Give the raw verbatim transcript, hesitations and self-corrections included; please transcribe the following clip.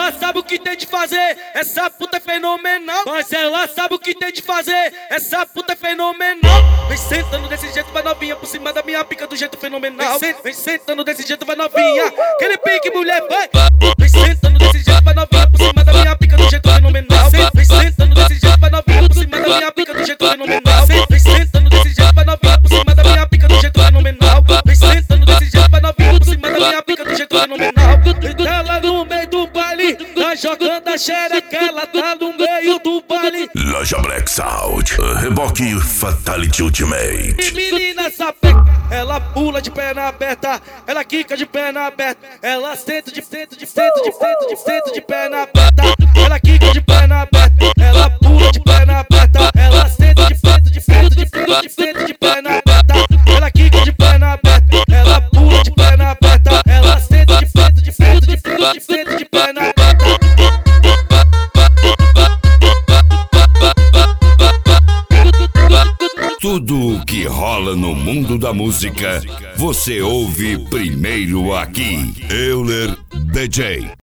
ela sabe o que tem de fazer, essa puta é fenomenal. Mas ela sabe o que tem de fazer, essa puta é fenomenal. Vem sentando desse jeito, vai novinha, por cima da minha pica do jeito fenomenal. Vem, vem sentando desse jeito, vai novinha, aquele pique mulher, vai. Vem sentando desse jeito, vai novinha, por cima da minha pica do jeito fenomenal. Vem, vem sentando desse jeito, vai novinha, por cima da minha pica do jeito fenomenal. Vem, vem sentando desse jeito, vai novinha, por cima da minha pica do jeito fenomenal. Vem sentando desse jeito, vai novinha, por cima da minha pica do jeito fenomenal. Ela no meio do baile, tá jogando a xereca, ela tá no meio do baile. Loja Black Sound, Reboque Fatality Ultimate. Menina sapeca, ela pula de perna aberta, ela quica de perna aberta, ela senta de senta de senta de senta de senta de perna aberta, ela quica de perna aberta, ela pula de perna aberta, ela senta de senta de senta de senta de senta de perna aberta, ela quica de perna aberta, ela pula de perna aberta, ela senta de senta de senta de senta de senta de perna aberta. Tudo o que rola no mundo da música, você ouve primeiro aqui. Euler D J.